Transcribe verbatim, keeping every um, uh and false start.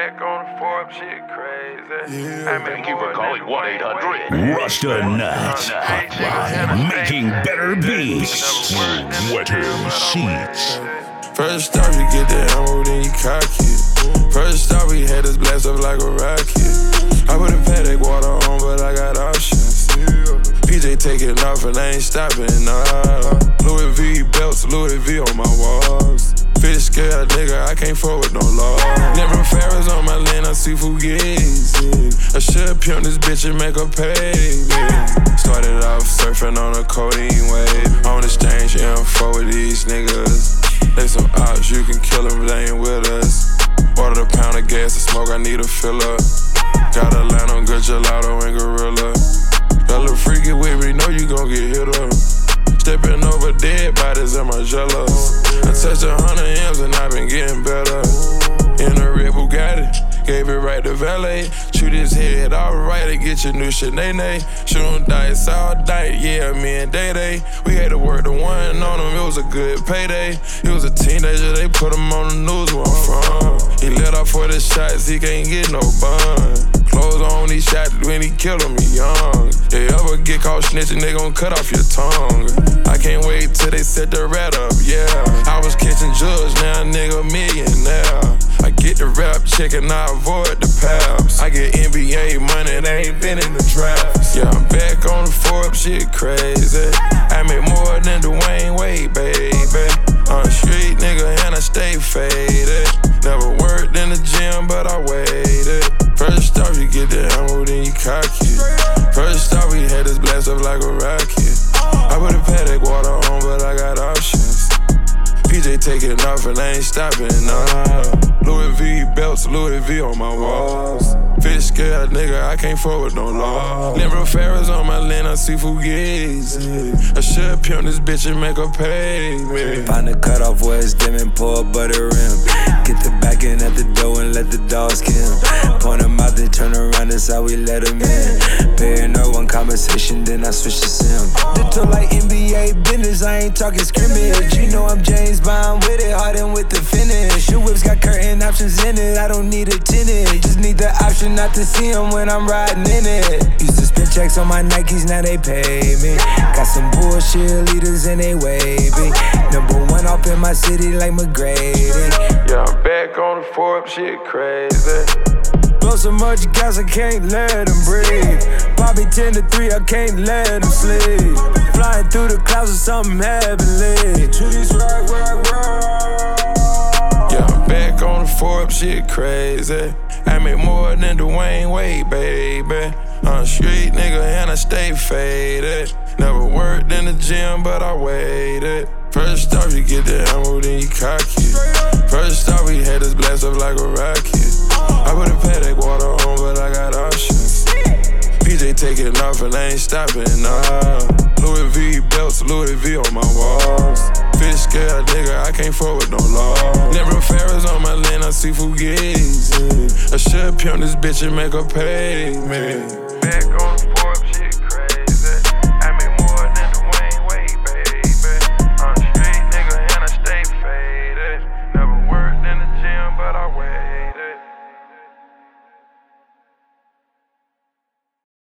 back on the Forbes, shit crazy. Yeah. Thank you for calling one eight hundred Rasta Nuts. Making better beats. Wetter seats. First off, you get the ammo, then you cock it. First off, we had this blast up like a rocket. I put a Paddock water on, but I got options. P J taking off and I ain't stopping, nah. Louis V belts, Louis V on my walls. Fish scale, nigga, I can't fuck with no law. Never Ferris on my land, I see Fugazi. I should pimp this bitch and make her pay me. Started off surfing on a codeine wave. On exchange info with these niggas. They some ops, you can kill them, they ain't with us. Ordered a pound of gas to smoke, I need a fill up. Got a line on good gelato and gorilla. Got a little freaky with me, know you gon' get hit up. Stepping over dead bodies in my jello. I touched a hundred M's and I been getting better. In a red Bugatti, gave it right to valet. Shoot his head alright and get your new Sinead. Shootin' dice all night, yeah, me and Day Day. We had to work the one on him, it was a good payday. He was a teenager, they put him on the news where I'm from. He let off for the shots, he can't get no bun. Clothes on, he shot when he killed him, he young. They ever get caught snitching, they gon' cut off your tongue. I can't wait till they set the rat up, yeah. I was catching drugs, now a nigga millionaire. I get the rap check and I avoid the paps. I get N B A money, they ain't been in the drafts. Yeah, I'm back on the Forbes, shit crazy. I make more than Dwayne Wade, baby. I'm a street nigga and I stay faded. Never worked in the gym, but I waited. First off, you get the ammo, then you cock it. First off, we had this blast up like a rocket. I put a Paddock water on, but I got options. P J taking off and I ain't stopping, nah. Louis V belts, Louis V on my walls. Fish scale, nigga, I can't fuck with no law. Never Ferris on my land, I see Fugazi. I should pimp this bitch and make her pay me. Find the cutoff where it's dim and pour a butter rim. Get the back in at the door and let the dogs kill. Point them out, then turn around, that's how we let them in. Paying no one conversation, then I switch to sim. Ditto like N B A business, I ain't talking scrimmage. You know I'm James Bond with it, hardened with the finish. Your whips got curtain options in it, I don't need a tenant. Just need the option not to see them when I'm riding in it. Used to spend checks on my Nikes, now they pay me. Got some bullshit leaders and they wavy. Number one off in my city like McGrady. Yeah, I'm back on the Forbes, shit crazy. Blow so much gas, I can't let them breathe. Bobby ten to three, I can't let them sleep. Flying through the clouds with something heavenly. To these rock, rock, rock. Yeah, I'm back on the Forbes, shit crazy. I make more than Dwayne Wade, baby. I'm a street nigga and I stay faded. Never worked in the gym, but I waited. First off, you get the ammo, then you cock it. First off, we had this blast up like a rocket. I put a Paddock water on, but I got options. P J taking off and I ain't stopping, nah. Louis V belts, Louis V on my walls. Fish scale, nigga, I can't fuck with no law. Never Ferris on my land, I see Fugazi. I should pimp this bitch and make her pay me. Back on the Forbes.